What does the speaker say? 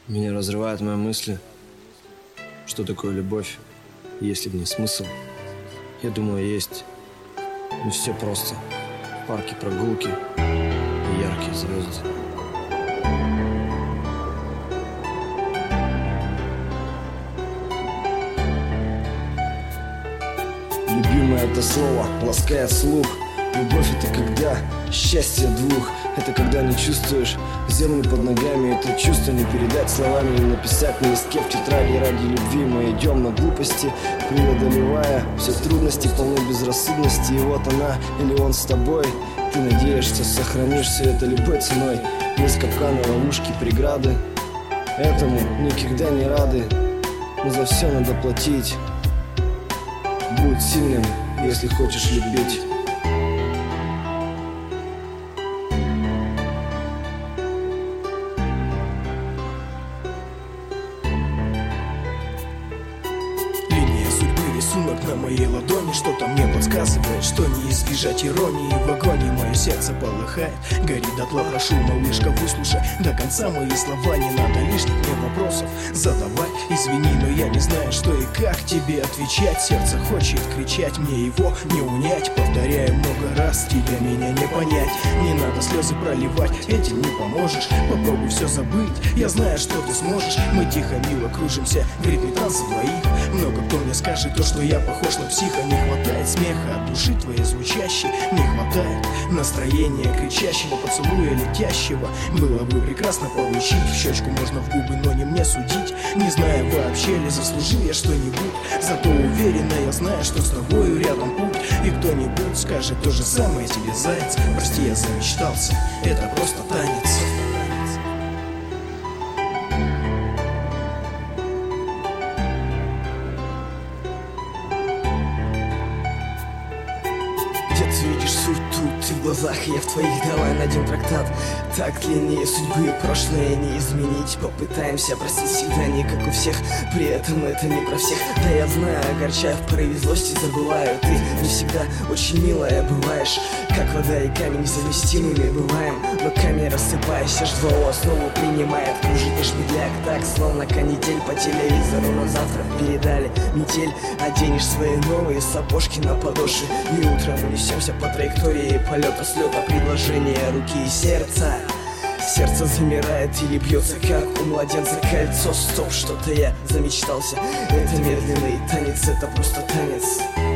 Меня разрывают мои мысли, что такое любовь, есть ли в ней смысл. Я думаю, есть. Но все просто. В парке прогулки и яркие звезды. Любимое это слово, ласкает слух. Любовь это когда счастье двух. Это когда не чувствуешь землю под ногами. Это чувство не передать словами, не написать на листке в тетради. Ради любви мы идем на глупости, преодолевая все трудности, полны безрассудности. И вот она или он с тобой. Ты надеешься, сохранишь все это любой ценой. Есть капканы, ловушки, преграды. Этому никогда не рады. Но за все надо платить. Будь сильным, если хочешь любить. Рисунок на моей ладони что-то мне подсказывает, что не избежать иронии. В агонии мое сердце полыхает, горит дотла. Прошу, малышка, выслушай до конца мои слова. Не надо лишних мне вопросов задавать. Извини, но я не знаю, что и как тебе отвечать. Сердце хочет кричать, мне его не унять. Повторяю много раз, тебя меня не понять. Не надо слезы проливать, этим не поможешь. Попробуй все забыть, я знаю, что ты сможешь. Мы тихо, мило кружимся в ритме танца двоих. Много кто мне скажет то, что я похож на психа. Не хватает смеха от души твоей звучащей. Не хватает настроения кричащего, поцелуя летящего. Было бы прекрасно получить в щечку, можно в губы, но не мне судить. Не знаю вообще ли заслужил я что-нибудь. Зато уверенно я знаю, что с тобою рядом путь. И кто-нибудь скажет то же самое тебе, заяц. Прости, я замечтался, это просто танец. Ты видишь суть тут, ты в глазах, и я в твоих. Давай найдем трактат. Так длиннее судьбы, прошлое не изменить. Попытаемся простить всегда, не как у всех. При этом это не про всех. Да я знаю, огорчаю в порыве злости, забываю. Ты не всегда очень милая бываешь. Как вода и камень несовместимыми бываем. Но камень рассыпаясь, H2O основу принимает. Кружит наш медляк так, словно канитель по телевизору. Но завтра передали метель. Оденешь свои новые сапожки на подошве. И утром унесемся по траектории полета слета. Предложение руки и сердца. Сердце замирает или бьется, как у младенца кольцо. Стоп, что-то я замечтался. Это медленный танец, это просто танец.